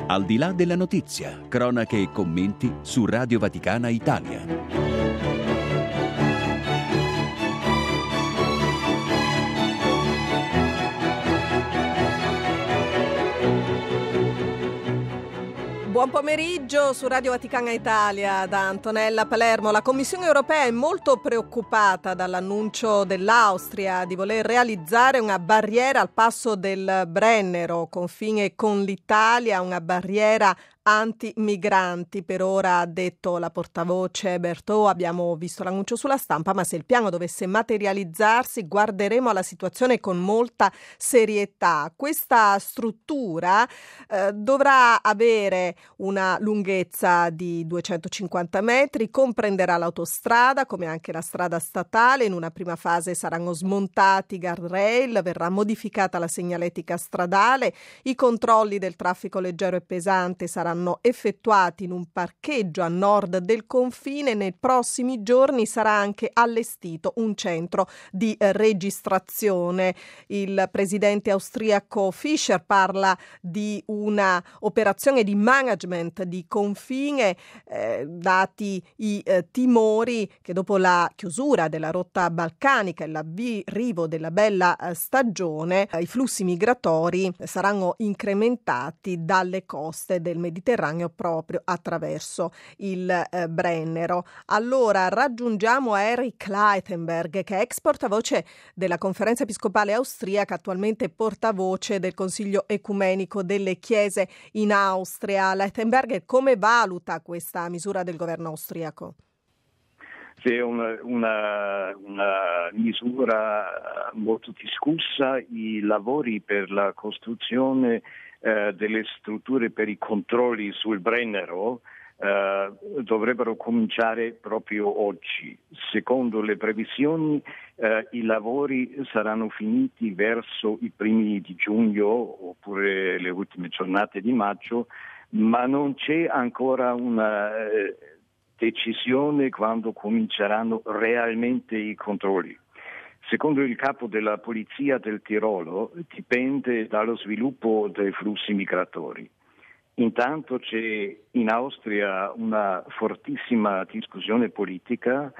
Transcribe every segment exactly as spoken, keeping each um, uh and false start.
Al di là della notizia, cronache e commenti su Radio Vaticana Italia. Buon pomeriggio su Radio Vaticana Italia da Antonella Palermo. La Commissione europea è molto preoccupata dall'annuncio dell'Austria di voler realizzare una barriera al passo del Brennero, confine con l'Italia, una barriera anti-migranti. Per ora, ha detto la portavoce Bertò, abbiamo visto l'annuncio sulla stampa, ma se il piano dovesse materializzarsi guarderemo alla situazione con molta serietà. Questa struttura eh, dovrà avere una lunghezza di duecentocinquanta metri, comprenderà l'autostrada come anche la strada statale. In una prima fase saranno smontati i guardrail, verrà modificata la segnaletica stradale, i controlli del traffico leggero e pesante saranno effettuati in un parcheggio a nord del confine. Nei prossimi giorni sarà anche allestito un centro di eh, registrazione. Il presidente austriaco Fischer parla di una operazione di management di confine, eh, dati i eh, timori che dopo la chiusura della rotta balcanica e l'arrivo della bella eh, stagione, eh, i flussi migratori saranno incrementati dalle coste del Mediterraneo proprio attraverso il eh, Brennero. Allora raggiungiamo Erich Leitenberg, che è ex portavoce della Conferenza Episcopale Austriaca, attualmente portavoce del Consiglio Ecumenico delle Chiese in Austria. Leitenberg, come valuta questa misura del governo austriaco? Sì, è una, una, una misura molto discussa. I lavori per la costruzione eh, delle strutture per i controlli sul Brennero eh, dovrebbero cominciare proprio oggi. Secondo le previsioni eh, i lavori saranno finiti verso i primi di giugno oppure le ultime giornate di maggio, ma non c'è ancora una eh, decisione quando cominceranno realmente i controlli. Secondo il capo della Polizia del Tirolo, dipende dallo sviluppo dei flussi migratori. Intanto c'è in Austria una fortissima discussione politica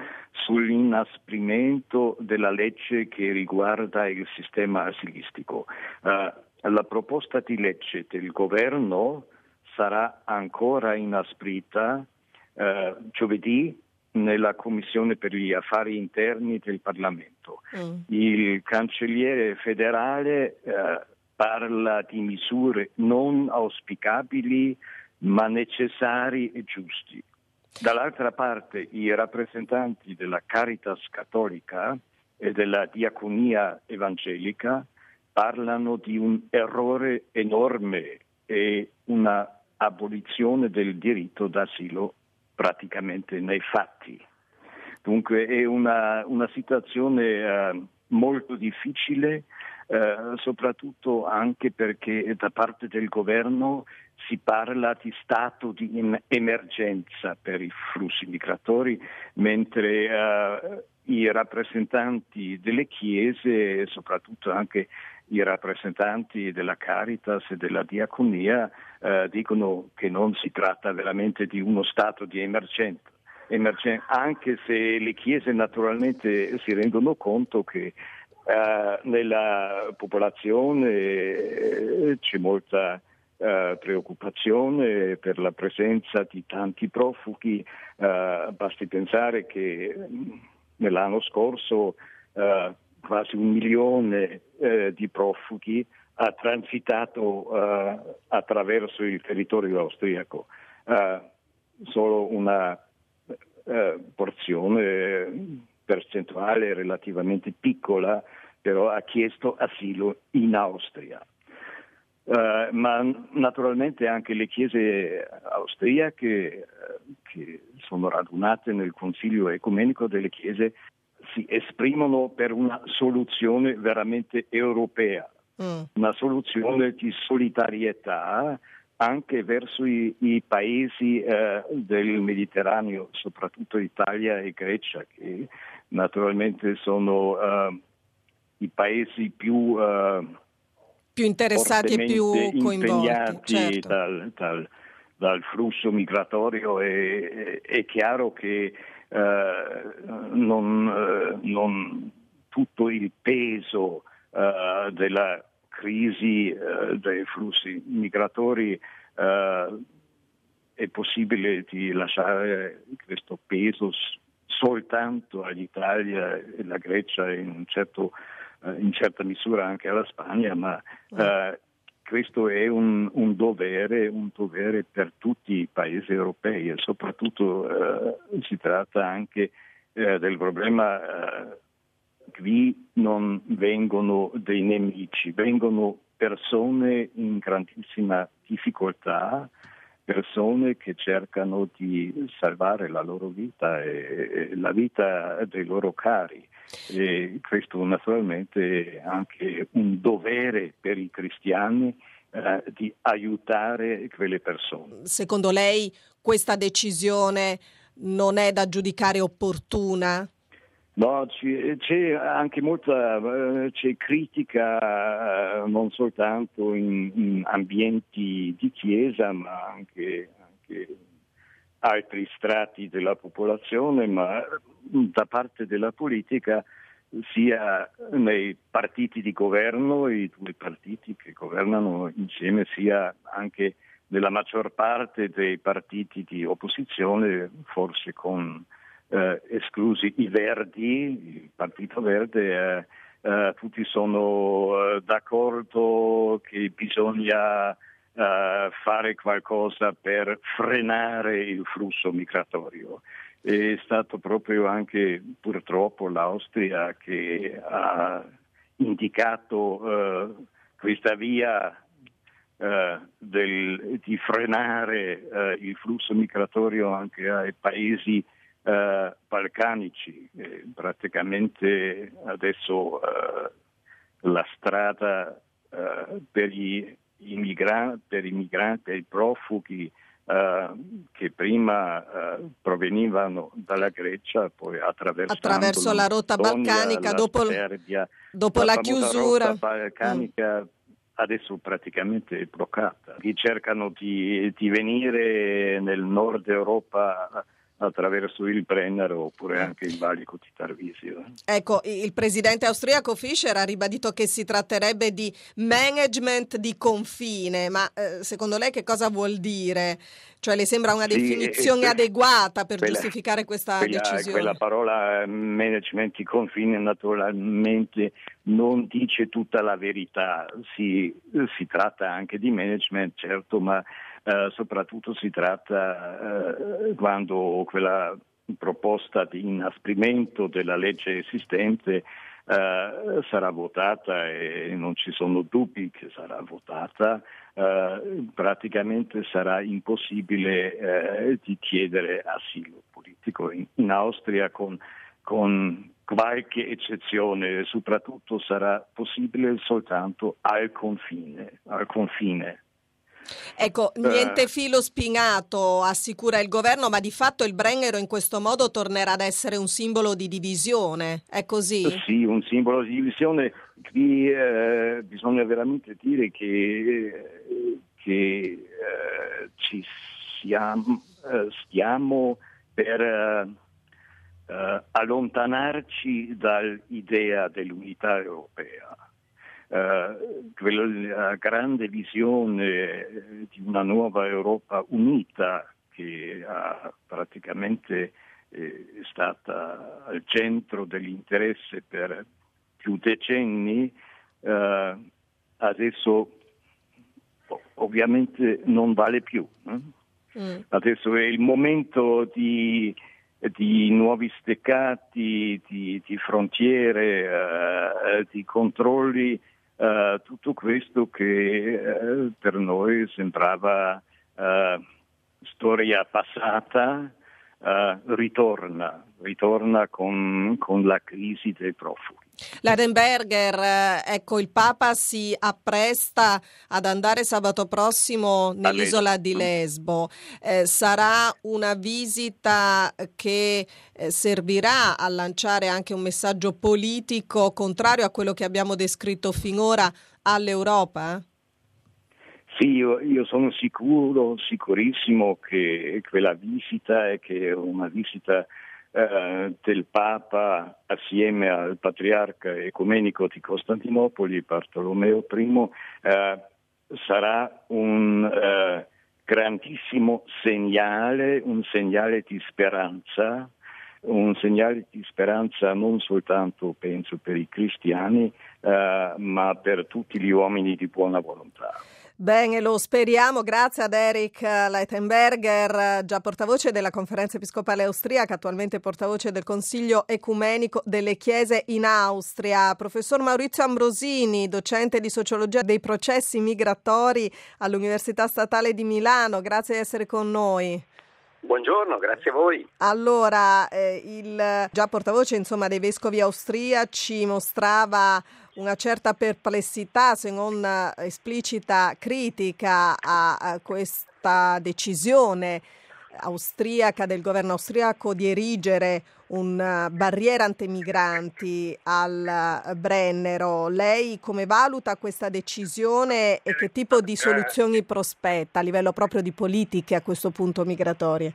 sull'inasprimento della legge che riguarda il sistema asilistico. Uh, la proposta di legge del governo sarà ancora inasprita uh, giovedì nella Commissione per gli affari interni del Parlamento. Mm. Il cancelliere federale eh, parla di misure non auspicabili ma necessari e giusti. Dall'altra parte i rappresentanti della Caritas Cattolica e della Diaconia Evangelica parlano di un errore enorme e una abolizione del diritto d'asilo praticamente nei fatti. Dunque è una, una situazione eh, molto difficile, eh, soprattutto anche perché da parte del governo si parla di stato di emergenza per i flussi migratori, mentre eh, i rappresentanti delle chiese, soprattutto anche i rappresentanti della Caritas e della Diaconia eh, dicono che non si tratta veramente di uno stato di emergenza, emergen- anche se le chiese naturalmente si rendono conto che eh, nella popolazione eh, c'è molta eh, preoccupazione per la presenza di tanti profughi. Eh, basti pensare che nell'anno scorso eh, quasi un milione eh, di profughi ha transitato eh, attraverso il territorio austriaco. Eh, solo una eh, porzione percentuale relativamente piccola però ha chiesto asilo in Austria. Uh, ma naturalmente anche le chiese austriache uh, che sono radunate nel Consiglio Ecumenico delle Chiese si esprimono per una soluzione veramente europea, mm. una soluzione di solidarietà anche verso i, i paesi uh, del Mediterraneo, soprattutto Italia e Grecia, che naturalmente sono uh, i paesi più uh, più interessati e più coinvolti, impegnati certo. dal, dal, dal flusso migratorio. È, è chiaro che eh, non, eh, non tutto il peso eh, della crisi eh, dei flussi migratori eh, è possibile di lasciare questo peso soltanto all'Italia e alla Grecia e in un certo in certa misura anche alla Spagna, ma eh, questo è un, un dovere, un dovere per tutti i paesi europei e soprattutto eh, si tratta anche eh, del problema eh, qui non vengono dei nemici, vengono persone in grandissima difficoltà, persone che cercano di salvare la loro vita e, e la vita dei loro cari. E questo naturalmente è anche un dovere per i cristiani eh, di aiutare quelle persone. Secondo lei questa decisione non è da giudicare opportuna? No, c'è, c'è anche molta c'è critica non soltanto in, in ambienti di chiesa, ma anche, anche altri strati della popolazione, ma da parte della politica, sia nei partiti di governo, i due partiti che governano insieme, sia anche nella maggior parte dei partiti di opposizione, forse con eh, esclusi i Verdi, il Partito Verde, eh, eh, tutti sono eh, d'accordo che bisogna Uh, fare qualcosa per frenare il flusso migratorio. È stato proprio anche purtroppo l'Austria che ha indicato uh, questa via uh, del, di frenare uh, il flusso migratorio anche ai paesi uh, balcanici. E praticamente adesso uh, la strada uh, per gli I migranti, per i migranti e i profughi eh, che prima eh, provenivano dalla Grecia, poi attraverso la rotta balcanica, la dopo, Serbia, dopo la, la chiusura rotta balcanica mm. adesso praticamente è bloccata. Chi cercano di, di venire nel nord Europa attraverso il Brennero oppure anche il valico di Tarvisio. Ecco, il presidente austriaco Fischer ha ribadito che si tratterebbe di management di confine, ma eh, secondo lei che cosa vuol dire? Cioè le sembra una sì, definizione eh, adeguata per quella, giustificare questa quella, decisione? Quella parola management di confine naturalmente non dice tutta la verità, si, si tratta anche di management, certo, ma Uh, soprattutto si tratta uh, quando quella proposta di inasprimento della legge esistente uh, sarà votata, e non ci sono dubbi che sarà votata, uh, praticamente sarà impossibile uh, di chiedere asilo politico in, in Austria con, con qualche eccezione, soprattutto sarà possibile soltanto al confine, al confine. Ecco, niente filo spinato, assicura il governo, ma di fatto il Brennero in questo modo tornerà ad essere un simbolo di divisione, è così? Sì, un simbolo di divisione. Qui eh, bisogna veramente dire che, che eh, ci siamo, eh, stiamo per eh, allontanarci dall'idea dell'unità europea. Uh, quella grande visione di una nuova Europa unita che ha praticamente eh, è stata al centro dell'interesse per più decenni, uh, adesso ovviamente non vale più. Eh? Mm. Adesso è il momento di di nuovi steccati, di, di frontiere, uh, di controlli. Uh, tutto questo che uh, per noi sembrava uh, storia passata uh, ritorna, ritorna con, con la crisi dei profughi. Leidenberger, eh, ecco, il Papa si appresta ad andare sabato prossimo nell'isola di Lesbo. Eh, sarà una visita che eh, servirà a lanciare anche un messaggio politico contrario a quello che abbiamo descritto finora all'Europa? Sì, io, io sono sicuro, sicurissimo che quella visita è che è una visita eh, del Papa assieme al Patriarca Ecumenico di Costantinopoli, Bartolomeo I, eh, sarà un eh, grandissimo segnale, un segnale di speranza, un segnale di speranza non soltanto, penso, per i cristiani, eh, ma per tutti gli uomini di buona volontà. Bene, lo speriamo. Grazie ad Erich Leidenberger, già portavoce della Conferenza Episcopale Austriaca, attualmente portavoce del Consiglio Ecumenico delle Chiese in Austria. Professor Maurizio Ambrosini, docente di Sociologia dei processi migratori all'Università Statale di Milano, grazie di essere con noi. Buongiorno, grazie a voi. Allora, eh, il già portavoce insomma dei vescovi austriaci mostrava una certa perplessità, se non esplicita critica a, a questa decisione austriaca del governo austriaco di erigere una barriera antimigranti al Brennero. Lei come valuta questa decisione e che tipo di soluzioni prospetta a livello proprio di politiche a questo punto migratorie?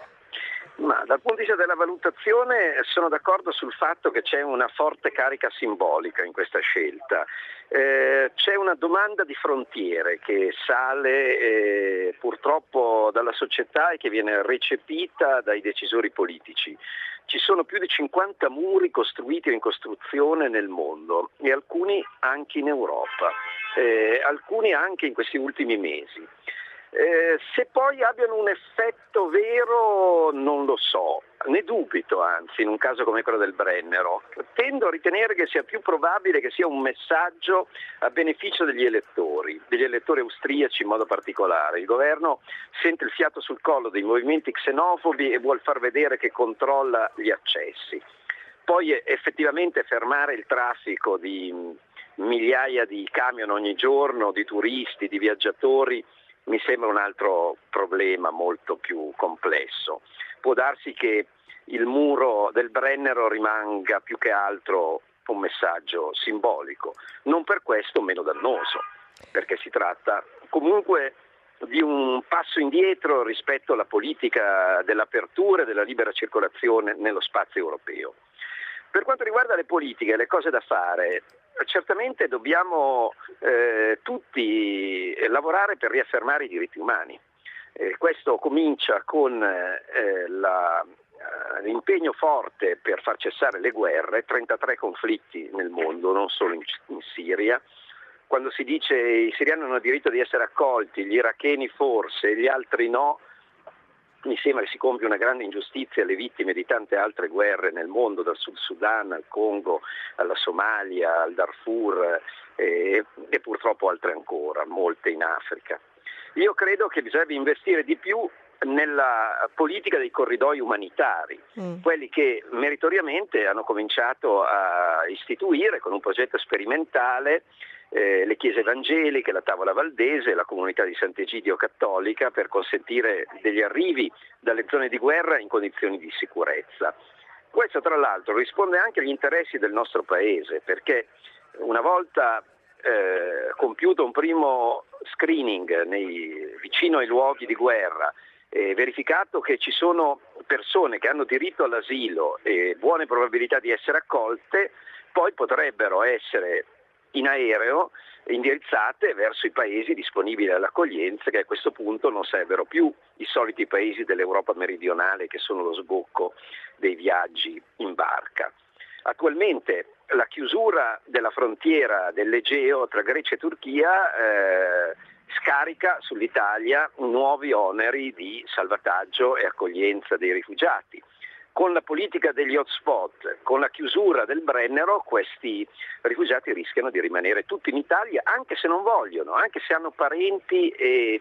Ma dal punto di vista della valutazione sono d'accordo sul fatto che c'è una forte carica simbolica in questa scelta. Eh, c'è una domanda di frontiere che sale eh, purtroppo dalla società e che viene recepita dai decisori politici. Ci sono più di cinquanta muri costruiti o in costruzione nel mondo e alcuni anche in Europa, eh, alcuni anche in questi ultimi mesi. Eh, se poi abbiano un effetto vero non lo so, ne dubito anzi in un caso come quello del Brennero. Tendo a ritenere che sia più probabile che sia un messaggio a beneficio degli elettori, degli elettori austriaci in modo particolare. Il governo sente il fiato sul collo dei movimenti xenofobi e vuol far vedere che controlla gli accessi. Poi effettivamente fermare il traffico di migliaia di camion ogni giorno, di turisti, di viaggiatori, mi sembra un altro problema molto più complesso. Può darsi che il muro del Brennero rimanga più che altro un messaggio simbolico, non per questo meno dannoso, perché si tratta comunque di un passo indietro rispetto alla politica dell'apertura e della libera circolazione nello spazio europeo. Per quanto riguarda le politiche, le cose da fare, certamente dobbiamo eh, tutti lavorare per riaffermare i diritti umani. Eh, questo comincia con eh, la, eh, l'impegno forte per far cessare le guerre, trentatré conflitti nel mondo, non solo in, in Siria. Quando si dice i siriani hanno diritto di essere accolti, gli iracheni forse, gli altri no, mi sembra che si compie una grande ingiustizia alle vittime di tante altre guerre nel mondo, dal Sud Sudan al Congo, alla Somalia, al Darfur e, e purtroppo altre ancora, molte in Africa. Io credo che bisognerebbe investire di più nella politica dei corridoi umanitari, mm. quelli che meritoriamente hanno cominciato a istituire con un progetto sperimentale Eh, le chiese evangeliche, la Tavola Valdese, la comunità di Sant'Egidio cattolica, per consentire degli arrivi dalle zone di guerra in condizioni di sicurezza. Questo tra l'altro risponde anche agli interessi del nostro paese, perché una volta eh, compiuto un primo screening nei, vicino ai luoghi di guerra, eh, verificato che ci sono persone che hanno diritto all'asilo e buone probabilità di essere accolte, poi potrebbero essere in aereo indirizzate verso i paesi disponibili all'accoglienza, che a questo punto non sarebbero più i soliti paesi dell'Europa meridionale che sono lo sbocco dei viaggi in barca. Attualmente la chiusura della frontiera dell'Egeo tra Grecia e Turchia eh, scarica sull'Italia nuovi oneri di salvataggio e accoglienza dei rifugiati. Con la politica degli hotspot, con la chiusura del Brennero, questi rifugiati rischiano di rimanere tutti in Italia, anche se non vogliono, anche se hanno parenti e,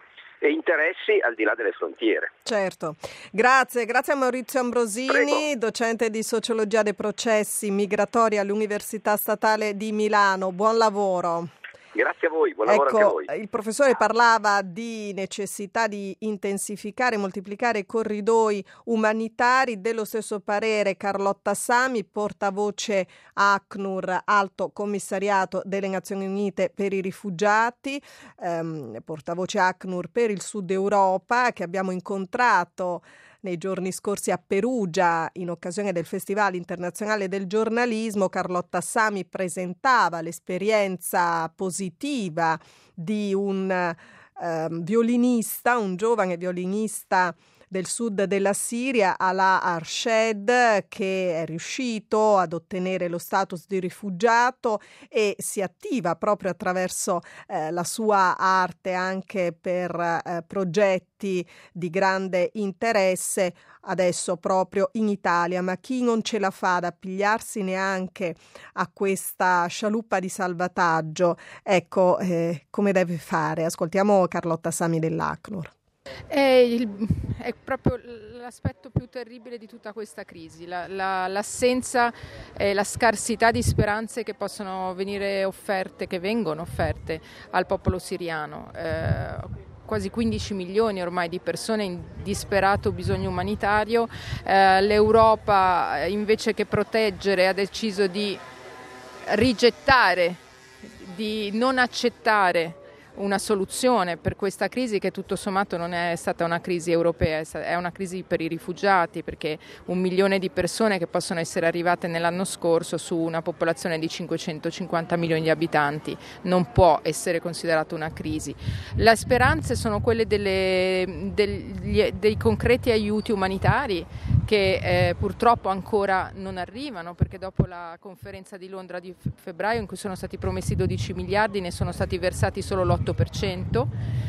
e interessi al di là delle frontiere. Certo, grazie, grazie a Maurizio Ambrosini, Prego. docente di sociologia dei processi migratori all'Università Statale di Milano. Buon lavoro. Grazie a voi, buon ecco, lavoro anche a voi. Il professore parlava di necessità di intensificare e moltiplicare i corridoi umanitari. Dello stesso parere Carlotta Sami, portavoce ACNUR, Alto Commissariato delle Nazioni Unite per i rifugiati, ehm, portavoce ACNUR per il Sud Europa, che abbiamo incontrato nei giorni scorsi a Perugia in occasione del Festival Internazionale del Giornalismo. Carlotta Sami presentava l'esperienza positiva di un eh, violinista, un giovane violinista del sud della Siria, Alaa Arshed, che è riuscito ad ottenere lo status di rifugiato e si attiva proprio attraverso eh, la sua arte anche per eh, progetti di grande interesse adesso proprio in Italia. Ma chi non ce la fa ad appigliarsi neanche a questa scialuppa di salvataggio, ecco eh, come deve fare? Ascoltiamo Carlotta Sami dell'ACNUR. È, il, è proprio l'aspetto più terribile di tutta questa crisi, la, la, l'assenza e la scarsità di speranze che possono venire offerte, che vengono offerte al popolo siriano. Eh, quasi quindici milioni ormai di persone in disperato bisogno umanitario. Eh, L'Europa, invece che proteggere, ha deciso di rigettare, di non accettare una soluzione per questa crisi, che tutto sommato non è stata una crisi europea, è una crisi per i rifugiati, perché un milione di persone che possono essere arrivate nell'anno scorso su una popolazione di cinquecentocinquanta milioni di abitanti non può essere considerata una crisi. Le speranze sono quelle delle, degli, dei concreti aiuti umanitari che eh, purtroppo ancora non arrivano, perché dopo la conferenza di Londra di febbraio, in cui sono stati promessi dodici miliardi, ne sono stati versati solo l'otto per cento.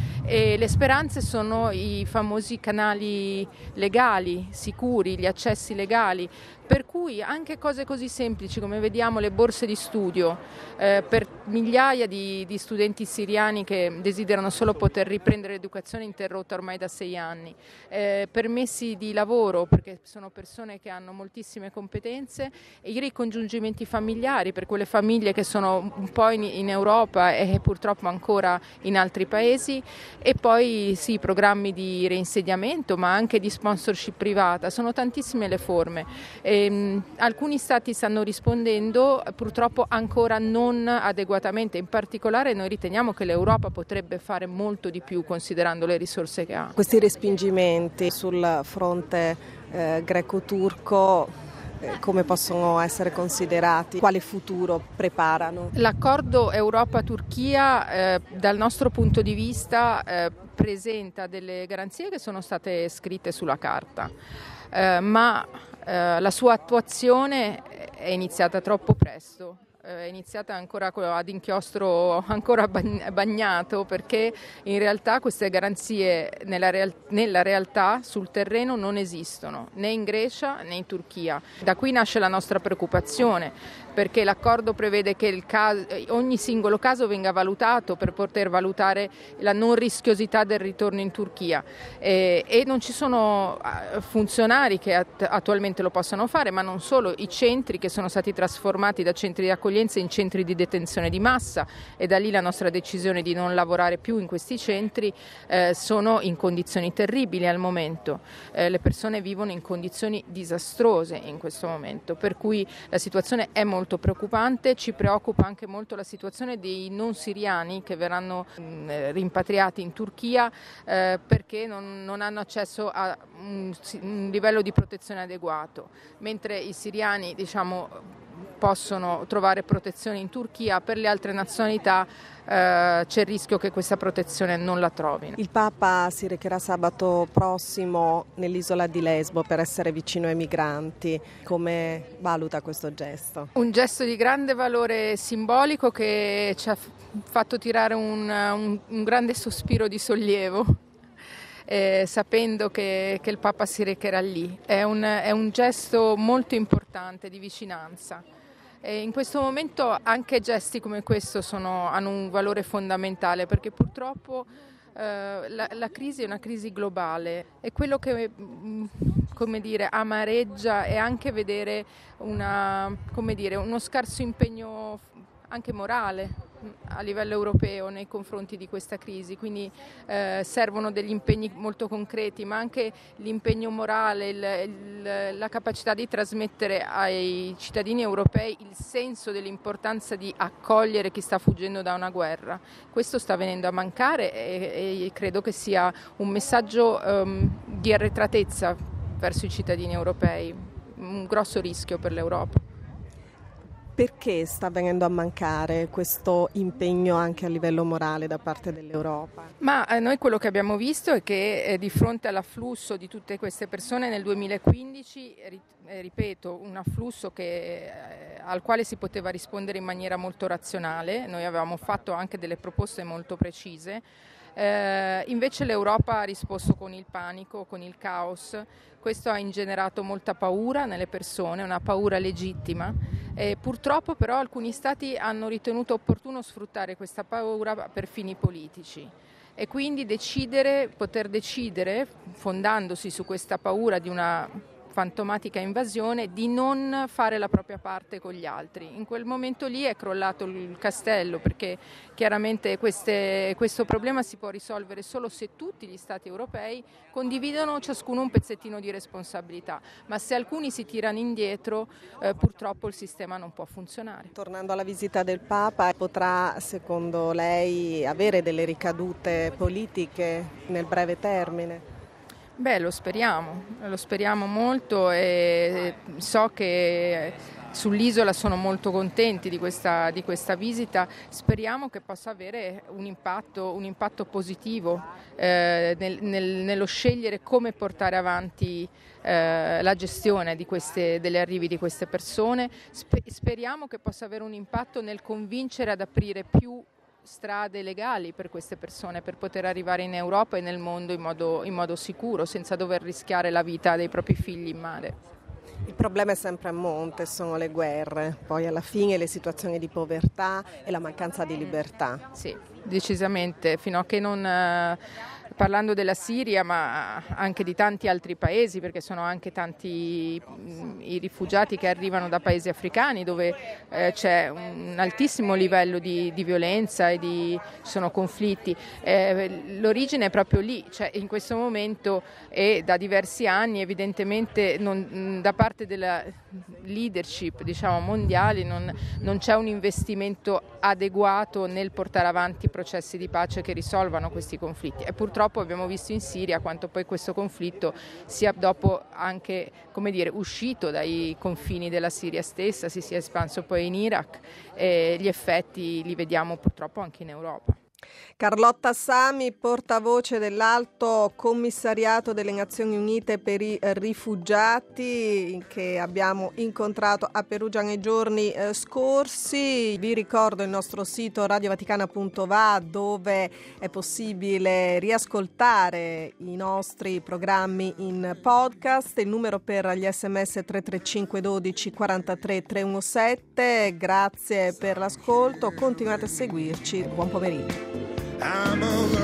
E le speranze sono i famosi canali legali, sicuri, gli accessi legali, per cui anche cose così semplici come vediamo le borse di studio eh, per migliaia di, di studenti siriani che desiderano solo poter riprendere l'educazione interrotta ormai da sei anni, eh, permessi di lavoro perché sono persone che hanno moltissime competenze, e i ricongiungimenti familiari per quelle famiglie che sono un po' in, in Europa e purtroppo ancora in altri paesi. E poi sì, programmi di reinsediamento, ma anche di sponsorship privata, sono tantissime le forme. E, mh, alcuni stati stanno rispondendo, purtroppo ancora non adeguatamente, in particolare noi riteniamo che l'Europa potrebbe fare molto di più considerando le risorse che ha. Questi respingimenti sul fronte eh, greco-turco come possono essere considerati? Quale futuro preparano? L'accordo Europa-Turchia eh, dal nostro punto di vista eh, presenta delle garanzie che sono state scritte sulla carta, eh, ma eh, la sua attuazione è iniziata troppo presto. È iniziata ancora ad inchiostro ancora bagnato, perché in realtà queste garanzie nella, real- nella realtà sul terreno non esistono né in Grecia né in Turchia. Da qui nasce la nostra preoccupazione, perché l'accordo prevede che il caso, ogni singolo caso venga valutato per poter valutare la non rischiosità del ritorno in Turchia, e, e non ci sono funzionari che at- attualmente lo possano fare, ma non solo, i centri che sono stati trasformati da centri di accoglienza in centri di detenzione di massa, e da lì la nostra decisione di non lavorare più in questi centri, eh, sono in condizioni terribili al momento. Eh, le persone vivono in condizioni disastrose in questo momento, per cui la situazione è molto preoccupante. Ci preoccupa anche molto la situazione dei non siriani che verranno mh, rimpatriati in Turchia eh, perché non, non hanno accesso a un, un livello di protezione adeguato, mentre i siriani, diciamo, possono trovare protezione in Turchia. Per le altre nazionalità eh, c'è il rischio che questa protezione non la trovino. Il Papa si recherà sabato prossimo nell'isola di Lesbo per essere vicino ai migranti. Come valuta questo gesto? Un gesto di grande valore simbolico che ci ha fatto tirare un, un, un grande sospiro di sollievo. Eh, sapendo che, che il Papa si recherà lì. È un, è un gesto molto importante di vicinanza. E in questo momento anche gesti come questo sono, hanno un valore fondamentale, perché purtroppo Uh, la, la crisi è una crisi globale e quello che mh, come dire, amareggia è anche vedere una, come dire, uno scarso impegno anche morale a livello europeo nei confronti di questa crisi, quindi eh, servono degli impegni molto concreti, ma anche l'impegno morale, il, il, la capacità di trasmettere ai cittadini europei il senso dell'importanza di accogliere chi sta fuggendo da una guerra. Questo sta venendo a mancare e, e credo che sia un messaggio um, di arretratezza verso i cittadini europei, un grosso rischio per l'Europa. Perché sta venendo a mancare questo impegno anche a livello morale da parte dell'Europa? Ma eh, noi quello che abbiamo visto è che eh, di fronte all'afflusso di tutte queste persone nel duemilaquindici, ri, eh, ripeto, un afflusso che, eh, al quale si poteva rispondere in maniera molto razionale, noi avevamo fatto anche delle proposte molto precise. Eh, invece l'Europa ha risposto con il panico, con il caos. Questo ha ingenerato molta paura nelle persone, una paura legittima. E purtroppo però alcuni stati hanno ritenuto opportuno sfruttare questa paura per fini politici e quindi decidere, poter decidere, fondandosi su questa paura di una fantomatica invasione, di non fare la propria parte con gli altri. In quel momento lì è crollato il castello, perché chiaramente queste, questo problema si può risolvere solo se tutti gli Stati europei condividono ciascuno un pezzettino di responsabilità, ma se alcuni si tirano indietro eh, purtroppo il sistema non può funzionare. Tornando alla visita del Papa, potrà secondo lei avere delle ricadute politiche nel breve termine? Beh, lo speriamo, lo speriamo molto e so che sull'isola sono molto contenti di questa, di questa visita. Speriamo che possa avere un impatto, un impatto positivo eh, nel, nel, nello scegliere come portare avanti eh, la gestione di queste, degli arrivi di queste persone. Spe- speriamo che possa avere un impatto nel convincere ad aprire più strade legali per queste persone, per poter arrivare in Europa e nel mondo in modo, in modo sicuro, senza dover rischiare la vita dei propri figli in mare. Il problema è sempre a monte, sono le guerre, poi alla fine le situazioni di povertà e la mancanza di libertà. Sì, decisamente, fino a che non... Eh, parlando della Siria, ma anche di tanti altri paesi, perché sono anche tanti mh, i rifugiati che arrivano da paesi africani dove eh, c'è un altissimo livello di, di violenza e di, ci sono conflitti. Eh, l'origine è proprio lì, cioè in questo momento e da diversi anni evidentemente non, da parte della leadership, diciamo, mondiali non, non c'è un investimento adeguato nel portare avanti processi di pace che risolvano questi conflitti. E purtroppo abbiamo visto in Siria quanto poi questo conflitto sia dopo anche, come dire, uscito dai confini della Siria stessa, si sia espanso poi in Iraq e gli effetti li vediamo purtroppo anche in Europa. Carlotta Sami, portavoce dell'Alto Commissariato delle Nazioni Unite per i rifugiati, che abbiamo incontrato a Perugia nei giorni eh, scorsi. Vi ricordo il nostro sito radiovaticana punto va, dove è possibile riascoltare i nostri programmi in podcast. Il numero per gli sms tre tre cinque uno due quattro tre tre uno sette. Grazie per l'ascolto, continuate a seguirci, buon pomeriggio. I'm a